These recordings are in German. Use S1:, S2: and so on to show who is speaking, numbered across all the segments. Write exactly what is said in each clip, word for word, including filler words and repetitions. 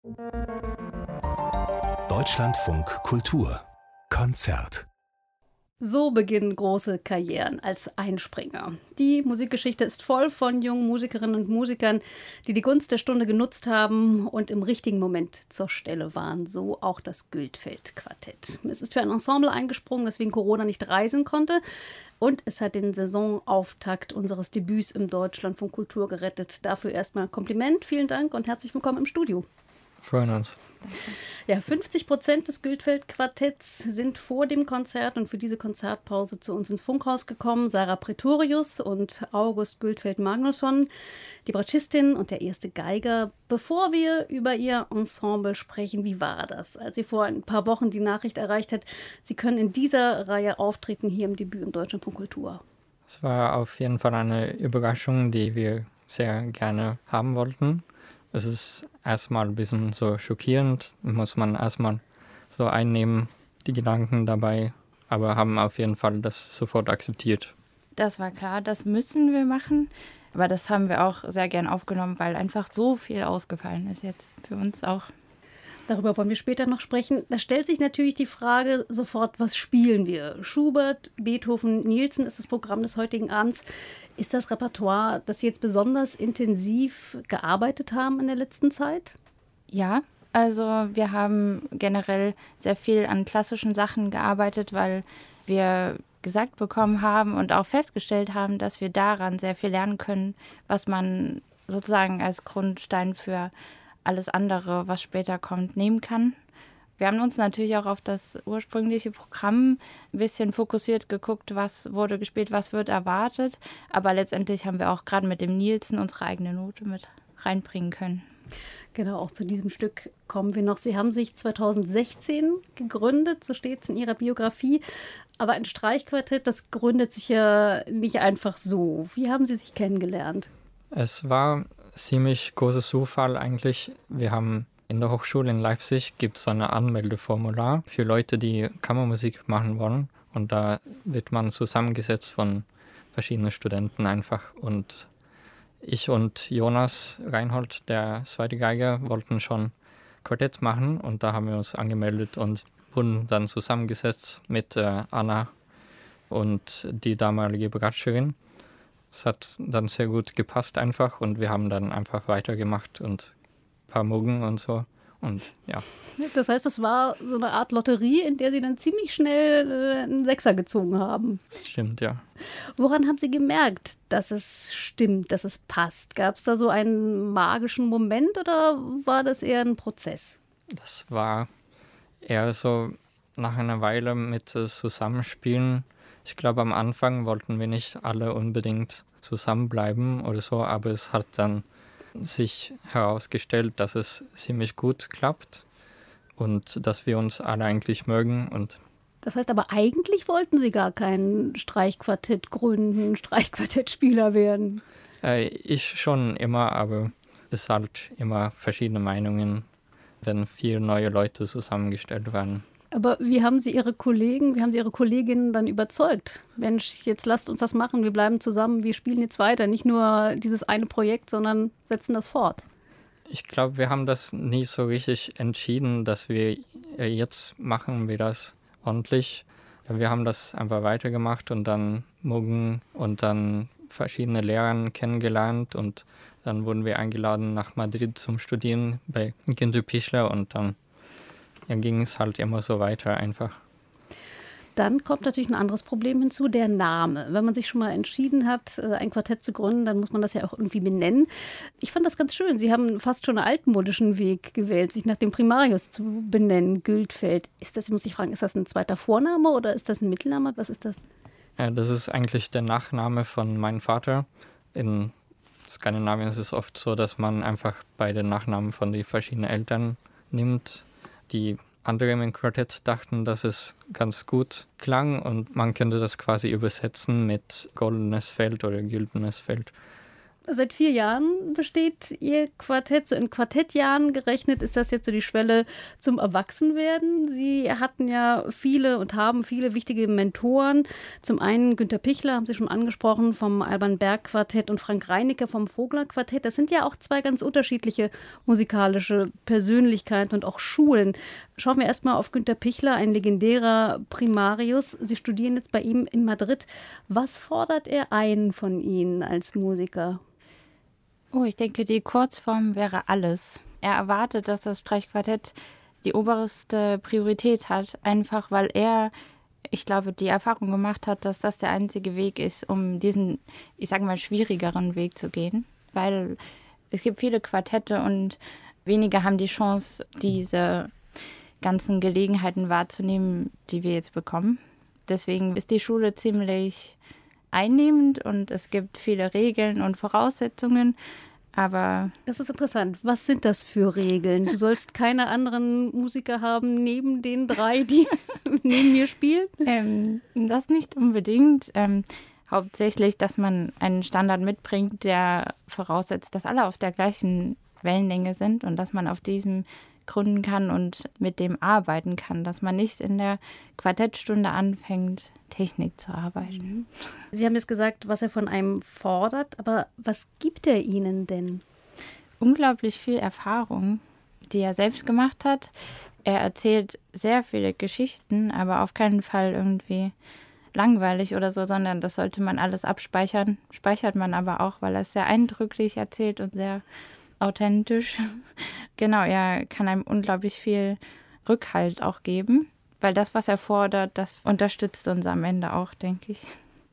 S1: Deutschlandfunk Kultur Konzert.
S2: So beginnen große Karrieren als Einspringer. Die Musikgeschichte ist voll von jungen Musikerinnen und Musikern, die die Gunst der Stunde genutzt haben und im richtigen Moment zur Stelle waren. So auch das Gültfeld-Quartett. Es ist für ein Ensemble eingesprungen, das wegen Corona nicht reisen konnte. Und es hat den Saisonauftakt unseres Debüts im Deutschlandfunk Kultur gerettet. Dafür erstmal Kompliment, vielen Dank und herzlich willkommen im Studio.
S3: Freuen uns.
S2: Ja, fünfzig Prozent des Gültfeld-Quartetts sind vor dem Konzert und für diese Konzertpause zu uns ins Funkhaus gekommen. Sarah Pretorius und August Gültfeld-Magnusson, die Bratschistin und der erste Geiger. Bevor wir über ihr Ensemble sprechen, wie war das, als sie vor ein paar Wochen die Nachricht erreicht hat, sie können in dieser Reihe auftreten, hier im Debüt im Deutschlandfunk Kultur?
S3: Es war auf jeden Fall eine Überraschung, die wir sehr gerne haben wollten. Es ist erstmal ein bisschen so schockierend, muss man erstmal so einnehmen, die Gedanken dabei, aber haben auf jeden Fall das sofort akzeptiert.
S4: Das war klar, das müssen wir machen, aber das haben wir auch sehr gern aufgenommen, weil einfach so viel ausgefallen ist jetzt für uns auch.
S2: Darüber wollen wir später noch sprechen. Da stellt sich natürlich die Frage sofort, was spielen wir? Schubert, Beethoven, Nielsen ist das Programm des heutigen Abends. Ist das Repertoire, das Sie jetzt besonders intensiv gearbeitet haben in der letzten Zeit?
S4: Ja, also wir haben generell sehr viel an klassischen Sachen gearbeitet, weil wir gesagt bekommen haben und auch festgestellt haben, dass wir daran sehr viel lernen können, was man sozusagen als Grundstein für alles andere, was später kommt, nehmen kann. Wir haben uns natürlich auch auf das ursprüngliche Programm ein bisschen fokussiert geguckt, was wurde gespielt, was wird erwartet. Aber letztendlich haben wir auch gerade mit dem Nielsen unsere eigene Note mit reinbringen können.
S2: Genau, auch zu diesem Stück kommen wir noch. Sie haben sich zweitausendsechzehn gegründet, so steht es in Ihrer Biografie. Aber ein Streichquartett, das gründet sich ja nicht einfach so. Wie haben Sie sich kennengelernt?
S3: Es war ziemlich großer Zufall eigentlich. Wir haben in der Hochschule in Leipzig gibt es so ein Anmeldeformular für Leute, die Kammermusik machen wollen. Und da wird man zusammengesetzt von verschiedenen Studenten einfach. Und ich und Jonas Reinhold, der zweite Geiger, wollten schon Quartett machen. Und da haben wir uns angemeldet und wurden dann zusammengesetzt mit äh, Anna und die damalige Bratscherin. Es hat dann sehr gut gepasst einfach und wir haben dann einfach weitergemacht und ein paar Muggen und so und ja.
S2: Das heißt, es war so eine Art Lotterie, in der Sie dann ziemlich schnell äh, einen Sechser gezogen haben.
S3: Das stimmt, ja.
S2: Woran haben Sie gemerkt, dass es stimmt, dass es passt? Gab es da so einen magischen Moment oder war das eher ein Prozess?
S3: Das war eher so nach einer Weile mit äh, Zusammenspielen. Ich glaube, am Anfang wollten wir nicht alle unbedingt zusammenbleiben oder so, aber es hat dann sich herausgestellt, dass es ziemlich gut klappt und dass wir uns alle eigentlich mögen. Und
S2: das heißt aber, eigentlich wollten Sie gar kein Streichquartett gründen, Streichquartettspieler werden?
S3: Äh, ich schon immer, aber es halt immer verschiedene Meinungen, wenn vier neue Leute zusammengestellt werden.
S2: Aber wie haben Sie Ihre Kollegen, wie haben Sie Ihre Kolleginnen dann überzeugt? Mensch, jetzt lasst uns das machen, wir bleiben zusammen, wir spielen jetzt weiter. Nicht nur dieses eine Projekt, sondern setzen das fort.
S3: Ich glaube, wir haben das nie so richtig entschieden, dass wir jetzt machen wir das ordentlich. Wir haben das einfach weitergemacht und dann Muggen und dann verschiedene Lehrer kennengelernt und dann wurden wir eingeladen nach Madrid zum Studieren bei Günther Pichler und dann Dann ging es halt immer so weiter einfach.
S2: Dann kommt natürlich ein anderes Problem hinzu, der Name. Wenn man sich schon mal entschieden hat, ein Quartett zu gründen, dann muss man das ja auch irgendwie benennen. Ich fand das ganz schön. Sie haben fast schon einen altmodischen Weg gewählt, sich nach dem Primarius zu benennen, Gültfeld. Ist das, muss ich fragen, ist das ein zweiter Vorname oder ist das ein Mittelname? Was ist das?
S3: Ja, das ist eigentlich der Nachname von meinem Vater. In Skandinavien ist es oft so, dass man einfach beide Nachnamen von den verschiedenen Eltern nimmt. Die anderen im Quartett dachten, dass es ganz gut klang und man könnte das quasi übersetzen mit goldenes Feld oder güldenes Feld.
S2: Seit vier Jahren besteht Ihr Quartett. So in Quartettjahren gerechnet ist das jetzt so die Schwelle zum Erwachsenwerden. Sie hatten ja viele und haben viele wichtige Mentoren. Zum einen Günter Pichler, haben Sie schon angesprochen, vom Alban Berg Quartett und Frank Reinicke vom Vogler Quartett. Das sind ja auch zwei ganz unterschiedliche musikalische Persönlichkeiten und auch Schulen. Schauen wir erstmal auf Günter Pichler, ein legendärer Primarius. Sie studieren jetzt bei ihm in Madrid. Was fordert er ein von Ihnen als Musiker?
S4: Oh, ich denke, die Kurzform wäre alles. Er erwartet, dass das Streichquartett die oberste Priorität hat, einfach weil er, ich glaube, die Erfahrung gemacht hat, dass das der einzige Weg ist, um diesen, ich sage mal, schwierigeren Weg zu gehen. Weil es gibt viele Quartette und wenige haben die Chance, diese ganzen Gelegenheiten wahrzunehmen, die wir jetzt bekommen. Deswegen ist die Schule ziemlich einnehmend und es gibt viele Regeln und Voraussetzungen, aber...
S2: Das ist interessant. Was sind das für Regeln? Du sollst keine anderen Musiker haben neben den drei, die neben mir spielen?
S4: Ähm, das nicht unbedingt. Ähm, hauptsächlich, dass man einen Standard mitbringt, der voraussetzt, dass alle auf der gleichen Wellenlänge sind und dass man auf diesem gründen kann und mit dem arbeiten kann, dass man nicht in der Quartettstunde anfängt, Technik zu arbeiten.
S2: Sie haben jetzt gesagt, was er von einem fordert, aber was gibt er Ihnen denn?
S4: Unglaublich viel Erfahrung, die er selbst gemacht hat. Er erzählt sehr viele Geschichten, aber auf keinen Fall irgendwie langweilig oder so, sondern das sollte man alles abspeichern. Speichert man aber auch, weil er es sehr eindrücklich erzählt und sehr authentisch. Genau, er kann einem unglaublich viel Rückhalt auch geben, weil das, was er fordert, das unterstützt uns am Ende auch, denke ich.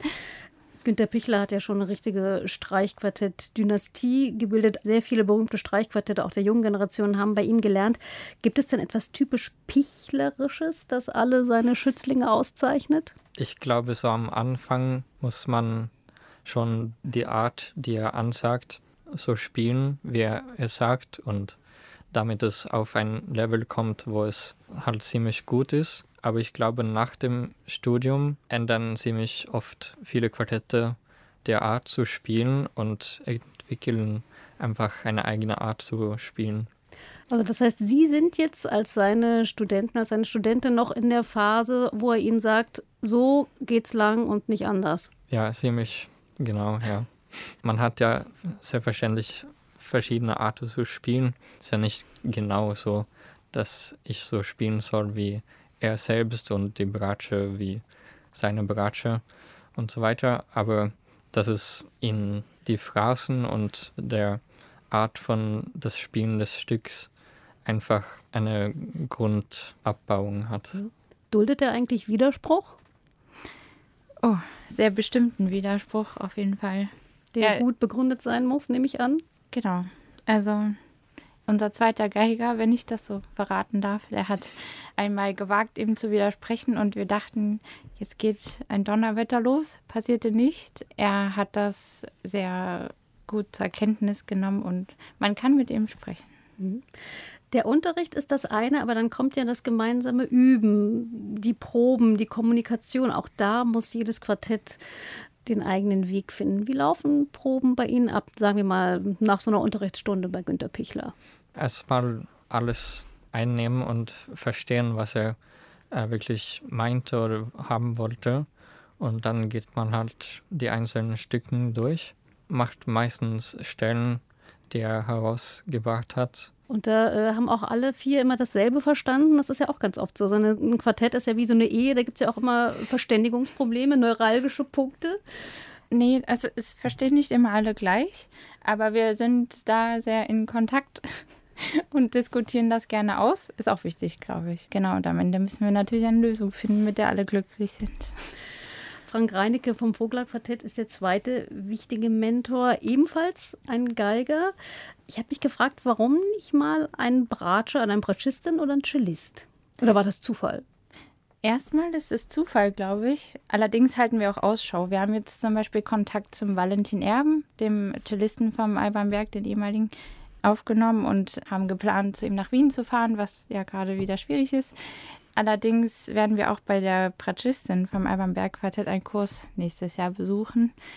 S2: Günter Pichler hat ja schon eine richtige Streichquartett-Dynastie gebildet. Sehr viele berühmte Streichquartette auch der jungen Generation haben bei ihm gelernt. Gibt es denn etwas typisch Pichlerisches, das alle seine Schützlinge auszeichnet?
S3: Ich glaube, so am Anfang muss man schon die Art, die er ansagt, so spielen, wie er es sagt, und damit es auf ein Level kommt, wo es halt ziemlich gut ist. Aber ich glaube, nach dem Studium ändern ziemlich oft viele Quartette der Art zu spielen und entwickeln einfach eine eigene Art zu spielen.
S2: Also das heißt, Sie sind jetzt als seine Studenten, als seine Studentin noch in der Phase, wo er Ihnen sagt, so geht's lang und nicht anders.
S3: Ja, ziemlich genau, ja. Man hat ja selbstverständlich verschiedene Arten zu spielen. Es ist ja nicht genau so, dass ich so spielen soll wie er selbst und die Bratsche wie seine Bratsche und so weiter. Aber dass es in die Phrasen und der Art von das Spielen des Stücks einfach eine Grundabbauung hat.
S2: Duldet er eigentlich Widerspruch?
S4: Oh, sehr bestimmten Widerspruch auf jeden Fall.
S2: Der
S4: ja,
S2: gut begründet sein muss, nehme ich an.
S4: Genau. Also unser zweiter Geiger, wenn ich das so verraten darf, der hat einmal gewagt, ihm zu widersprechen und wir dachten, jetzt geht ein Donnerwetter los. Passierte nicht. Er hat das sehr gut zur Kenntnis genommen und man kann mit ihm sprechen.
S2: Der Unterricht ist das eine, aber dann kommt ja das gemeinsame Üben, die Proben, die Kommunikation. Auch da muss jedes Quartett den eigenen Weg finden. Wie laufen Proben bei Ihnen ab, sagen wir mal, nach so einer Unterrichtsstunde bei Günter Pichler?
S3: Erstmal alles einnehmen und verstehen, was er äh, wirklich meinte oder haben wollte. Und dann geht man halt die einzelnen Stücken durch, macht meistens Stellen, die er herausgebracht hat.
S2: Und da äh, haben auch alle vier immer dasselbe verstanden. Das ist ja auch ganz oft so. So eine, ein Quartett ist ja wie so eine Ehe. Da gibt es ja auch immer Verständigungsprobleme, neuralgische Punkte.
S4: Nee, also es verstehen nicht immer alle gleich. Aber wir sind da sehr in Kontakt und diskutieren das gerne aus. Ist auch wichtig, glaube ich. Genau, und am Ende müssen wir natürlich eine Lösung finden, mit der alle glücklich sind.
S2: Frank Reinicke vom Vogler Quartett ist der zweite wichtige Mentor, ebenfalls ein Geiger. Ich habe mich gefragt, warum nicht mal ein Bratscher, ein Bratschistin oder ein Cellist? Oder war das Zufall?
S4: Erstmal ist es Zufall, glaube ich. Allerdings halten wir auch Ausschau. Wir haben jetzt zum Beispiel Kontakt zum Valentin Erben, dem Cellisten vom Alban Berg, den ehemaligen, aufgenommen und haben geplant, zu ihm nach Wien zu fahren, was ja gerade wieder schwierig ist. Allerdings werden wir auch bei der Bratschistin vom Alban Berg Quartett einen Kurs nächstes Jahr besuchen.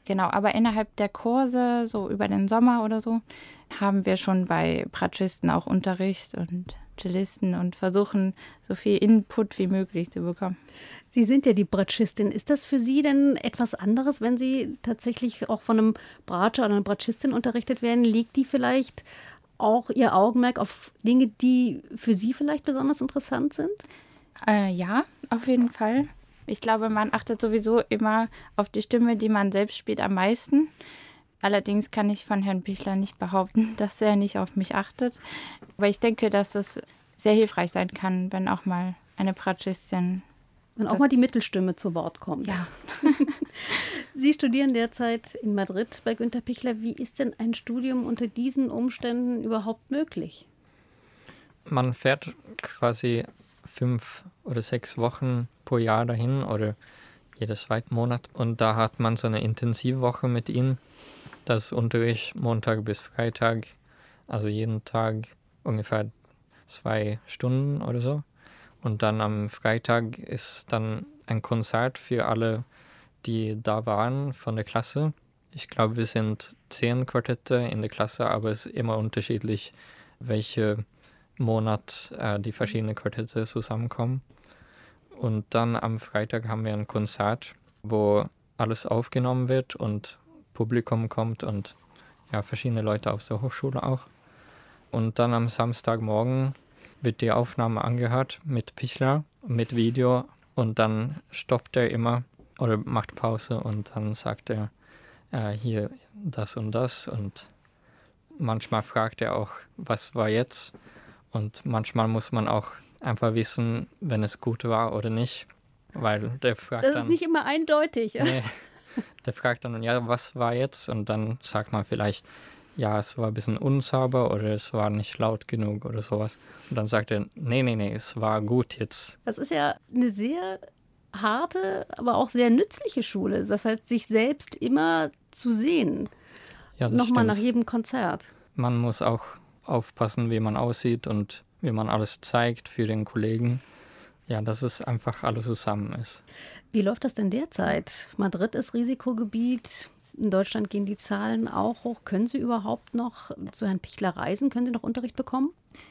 S4: Genau, aber innerhalb der Kurse, so über den Sommer oder so, haben wir schon bei Bratschisten auch Unterricht und Cellisten und versuchen, so viel Input wie möglich zu bekommen.
S2: Sie sind ja die Bratschistin. Ist das für Sie denn etwas anderes, wenn Sie tatsächlich auch von einem Bratscher oder einer Bratschistin unterrichtet werden? Legt die vielleicht auch Ihr Augenmerk auf Dinge, die für Sie vielleicht besonders interessant sind?
S4: Äh, ja, auf jeden Fall. Ich glaube, man achtet sowieso immer auf die Stimme, die man selbst spielt, am meisten. Allerdings kann ich von Herrn Pichler nicht behaupten, dass er nicht auf mich achtet. Aber ich denke, dass es sehr hilfreich sein kann, wenn auch mal eine Bratschistin...
S2: Wenn auch mal die Mittelstimme zu Wort kommt.
S4: Ja.
S2: Sie studieren derzeit in Madrid bei Günter Pichler. Wie ist denn ein Studium unter diesen Umständen überhaupt möglich?
S3: Man fährt quasi fünf oder sechs Wochen pro Jahr dahin oder jedes zweiten Monat. Und da hat man so eine Intensivwoche mit ihm. Das Unterricht Montag bis Freitag, also jeden Tag ungefähr zwei Stunden oder so. Und dann am Freitag ist dann ein Konzert für alle, die da waren von der Klasse. Ich glaube, wir sind zehn Quartette in der Klasse, aber es ist immer unterschiedlich, welche Monat äh, die verschiedenen Quartette zusammenkommen. Und dann am Freitag haben wir ein Konzert, wo alles aufgenommen wird und Publikum kommt und ja, verschiedene Leute aus der Hochschule auch. Und dann am Samstagmorgen wird die Aufnahme angehört mit Pichler, mit Video und dann stoppt er immer oder macht Pause und dann sagt er äh, hier das und das und manchmal fragt er auch, was war jetzt? Und manchmal muss man auch einfach wissen, wenn es gut war oder nicht, weil der fragt dann...
S2: Das ist nicht immer eindeutig.
S3: Nee, der fragt dann, ja, was war jetzt? Und dann sagt man vielleicht, ja, es war ein bisschen unsauber oder es war nicht laut genug oder sowas. Und dann sagt er, nee, nee, nee, es war gut jetzt.
S2: Das ist ja eine sehr harte, aber auch sehr nützliche Schule. Das heißt, sich selbst immer zu sehen.
S3: Ja, das
S2: Nochmal
S3: stimmt.
S2: nach jedem Konzert.
S3: Man muss auch aufpassen, wie man aussieht und wie man alles zeigt für den Kollegen. Ja, dass es einfach alles zusammen ist.
S2: Wie läuft das denn derzeit? Madrid ist Risikogebiet. In Deutschland gehen die Zahlen auch hoch. Können Sie überhaupt noch zu Herrn Pichler reisen? Können Sie noch Unterricht bekommen?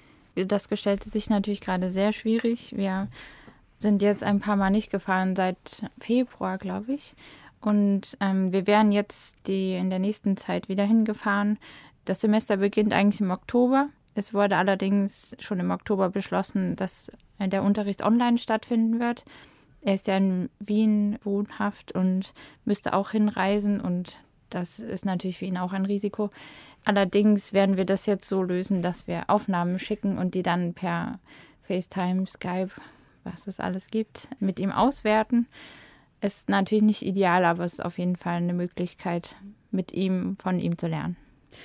S4: Das gestaltet sich natürlich gerade sehr schwierig. Wir sind jetzt ein paar Mal nicht gefahren, seit Februar, glaube ich. Und ähm, wir wären jetzt die in der nächsten Zeit wieder hingefahren. Das Semester beginnt eigentlich im Oktober. Es wurde allerdings schon im Oktober beschlossen, dass der Unterricht online stattfinden wird. Er ist ja in Wien wohnhaft und müsste auch hinreisen und das ist natürlich für ihn auch ein Risiko. Allerdings werden wir das jetzt so lösen, dass wir Aufnahmen schicken und die dann per FaceTime, Skype, was es alles gibt, mit ihm auswerten. Ist natürlich nicht ideal, aber es ist auf jeden Fall eine Möglichkeit, mit ihm, von ihm zu lernen.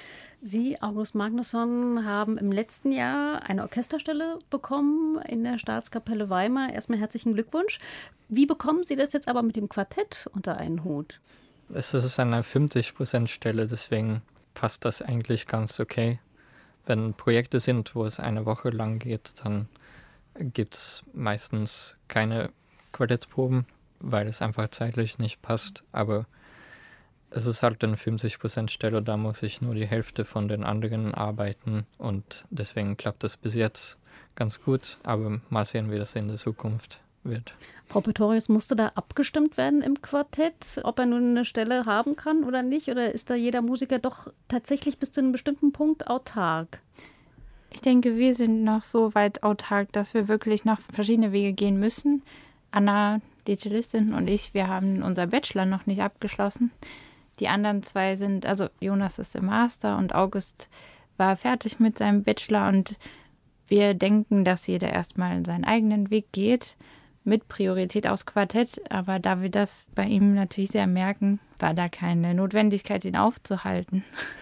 S2: Sie, August Magnusson, haben im letzten Jahr eine Orchesterstelle bekommen in der Staatskapelle Weimar. Erstmal herzlichen Glückwunsch. Wie bekommen Sie das jetzt aber mit dem Quartett unter einen Hut?
S3: Es ist eine fünfzig Prozent Stelle, deswegen passt das eigentlich ganz okay. Wenn Projekte sind, wo es eine Woche lang geht, dann gibt es meistens keine Quartettproben, weil es einfach zeitlich nicht passt. Aber es ist halt eine fünfzig Prozent Stelle, da muss ich nur die Hälfte von den anderen arbeiten und deswegen klappt das bis jetzt ganz gut, aber mal sehen, wie das in der Zukunft wird.
S2: Frau Pretorius, musste da abgestimmt werden im Quartett, ob er nun eine Stelle haben kann oder nicht? Oder ist da jeder Musiker doch tatsächlich bis zu einem bestimmten Punkt autark?
S4: Ich denke, wir sind noch so weit autark, dass wir wirklich noch verschiedene Wege gehen müssen. Anna, die Cellistin und ich, wir haben unser Bachelor noch nicht abgeschlossen. Die anderen zwei sind, also Jonas ist im Master und August war fertig mit seinem Bachelor und wir denken, dass jeder erstmal seinen eigenen Weg geht, mit Priorität aufs Quartett. Aber da wir das bei ihm natürlich sehr merken, war da keine Notwendigkeit, ihn aufzuhalten.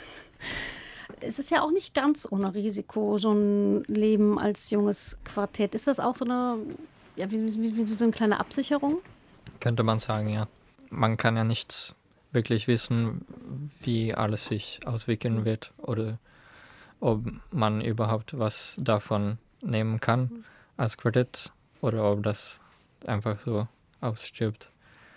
S2: Es ist ja auch nicht ganz ohne Risiko, so ein Leben als junges Quartett. Ist das auch so eine, ja, wie, wie, wie so eine kleine Absicherung?
S3: Könnte man sagen, ja. Man kann ja nichts wirklich wissen, wie alles sich auswickeln wird oder ob man überhaupt was davon nehmen kann als Quartett oder ob das einfach so ausstirbt.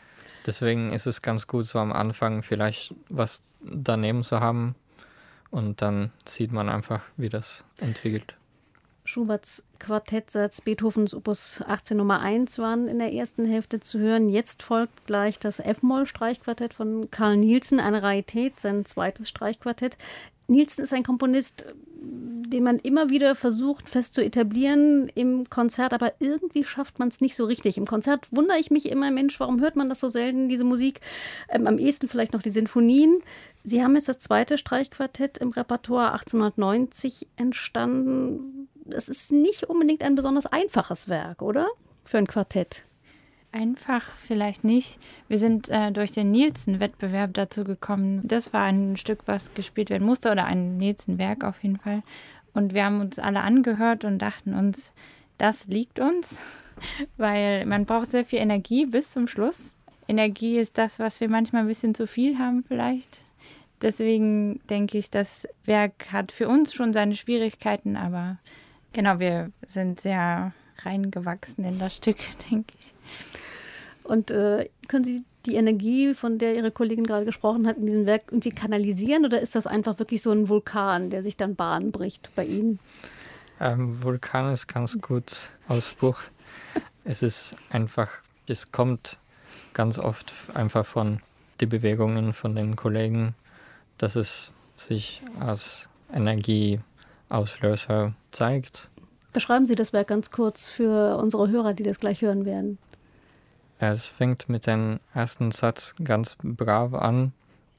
S3: Deswegen ist es ganz gut, so am Anfang vielleicht was daneben zu haben und dann sieht man einfach, wie das entwickelt.
S2: Schuberts Quartettsatz Beethovens Opus achtzehn Nummer eins waren in der ersten Hälfte zu hören. Jetzt folgt gleich das F-Moll-Streichquartett von Carl Nielsen, eine Rarität, sein zweites Streichquartett. Nielsen ist ein Komponist, den man immer wieder versucht fest zu etablieren im Konzert, aber irgendwie schafft man es nicht so richtig. Im Konzert wundere ich mich immer, Mensch, warum hört man das so selten, diese Musik? Ähm, am ehesten vielleicht noch die Sinfonien. Sie haben jetzt das zweite Streichquartett im Repertoire achtzehnhundertneunzig entstanden. Das ist nicht unbedingt ein besonders einfaches Werk, oder? Für ein Quartett.
S4: Einfach vielleicht nicht. Wir sind äh, durch den Nielsen-Wettbewerb dazu gekommen. Das war ein Stück, was gespielt werden musste, oder ein Nielsen-Werk auf jeden Fall. Und wir haben uns alle angehört und dachten uns, das liegt uns, weil man braucht sehr viel Energie bis zum Schluss. Energie ist das, was wir manchmal ein bisschen zu viel haben vielleicht. Deswegen denke ich, das Werk hat für uns schon seine Schwierigkeiten, aber genau, wir sind sehr reingewachsen in das Stück, denke ich.
S2: Und äh, können Sie die Energie, von der Ihre Kollegin gerade gesprochen hat, in diesem Werk irgendwie kanalisieren oder ist das einfach wirklich so ein Vulkan, der sich dann Bahn bricht bei Ihnen?
S3: Ähm, Vulkan ist ganz gut Ausspruch. Es ist einfach, es kommt ganz oft einfach von den Bewegungen von den Kollegen, dass es sich als Energieauslöser zeigt.
S2: Beschreiben Sie das Werk ganz kurz für unsere Hörer, die das gleich hören werden.
S3: Es fängt mit dem ersten Satz ganz brav an,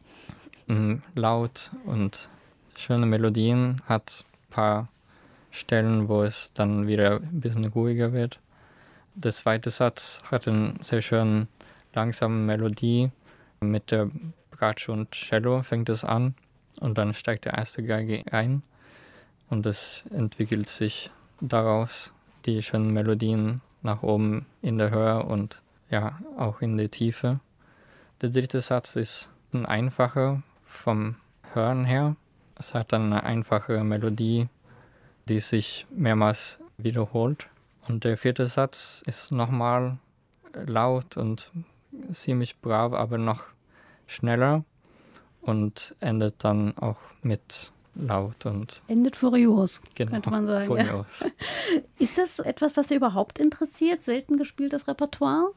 S3: laut und schöne Melodien, hat ein paar Stellen, wo es dann wieder ein bisschen ruhiger wird. Der zweite Satz hat eine sehr schöne langsame Melodie. Mit der Bratsche und Cello fängt es an und dann steigt der erste Geige ein und es entwickelt sich daraus die schönen Melodien nach oben in der Höhe und ja, auch in der Tiefe. Der dritte Satz ist ein einfacher vom Hören her. Es hat eine einfache Melodie, die sich mehrmals wiederholt. Und der vierte Satz ist nochmal laut und ziemlich brav, aber noch schneller und endet dann auch mit laut und
S2: endet furios,
S3: genau,
S2: könnte man sagen.
S3: Furios.
S2: Ja. Ist das etwas, was Sie überhaupt interessiert? Selten gespieltes Repertoire?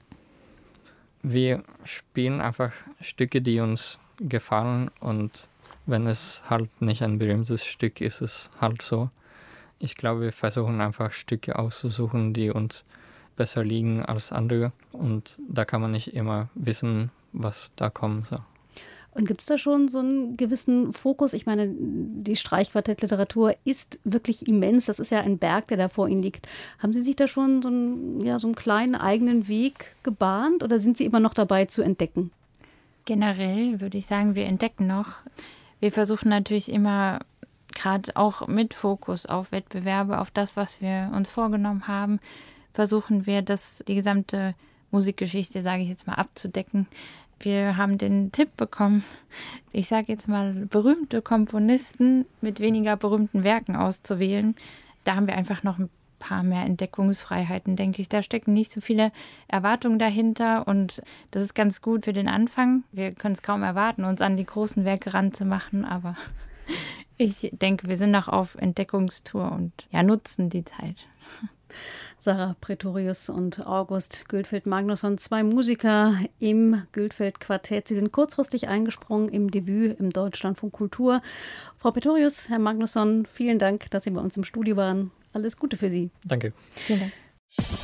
S3: Wir spielen einfach Stücke, die uns gefallen und wenn es halt nicht ein berühmtes Stück ist, ist es halt so. Ich glaube, wir versuchen einfach Stücke auszusuchen, die uns besser liegen als andere und da kann man nicht immer wissen, was da kommt. So.
S2: Und gibt es da schon so einen gewissen Fokus? Ich meine, die Streichquartettliteratur ist wirklich immens. Das ist ja ein Berg, der da vor Ihnen liegt. Haben Sie sich da schon so einen, ja, so einen kleinen eigenen Weg gebahnt oder sind Sie immer noch dabei zu entdecken?
S4: Generell würde ich sagen, wir entdecken noch. Wir versuchen natürlich immer, gerade auch mit Fokus auf Wettbewerbe, auf das, was wir uns vorgenommen haben, versuchen wir, das, die gesamte Musikgeschichte, sage ich jetzt mal, abzudecken. Wir haben den Tipp bekommen, ich sage jetzt mal, berühmte Komponisten mit weniger berühmten Werken auszuwählen. Da haben wir einfach noch ein paar mehr Entdeckungsfreiheiten, denke ich. Da stecken nicht so viele Erwartungen dahinter und das ist ganz gut für den Anfang. Wir können es kaum erwarten, uns an die großen Werke ranzumachen, aber ich denke, wir sind noch auf Entdeckungstour und ja, nutzen die Zeit.
S2: Sarah Pretorius und August Gültfeld-Magnusson, zwei Musiker im Gültfeld-Quartett. Sie sind kurzfristig eingesprungen im Debüt im Deutschlandfunk Kultur. Frau Pretorius, Herr Magnusson, vielen Dank, dass Sie bei uns im Studio waren. Alles Gute für Sie.
S3: Danke.
S4: Vielen Dank.